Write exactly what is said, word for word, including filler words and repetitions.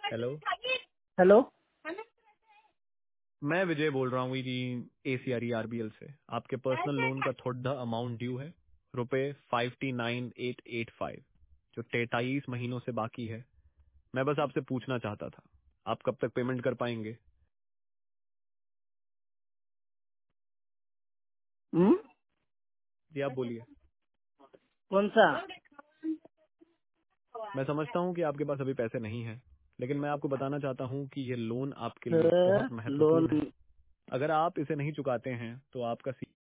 Hello. Hello. मैं विजय बोल रहा हूँ एसीआर आरबीएल से। आपके पर्सनल लोन का थोड़ा अमाउंट ड्यू है, रुपए fifty nine eight eight five, जो तैतालीस महीनों से बाकी है। मैं बस आपसे पूछना चाहता था, आप कब तक पेमेंट कर पाएंगे? हम्म? जी आप बोलिए। कौन सा? मैं समझता हूँ कि आपके पास अभी पैसे नहीं हैं, लेकिन मैं आपको बताना चाहता हूँ कि ये लोन आपके लिए सर, बहुत लोन महत्वपूर्ण है। अगर आप इसे नहीं चुकाते हैं तो आपका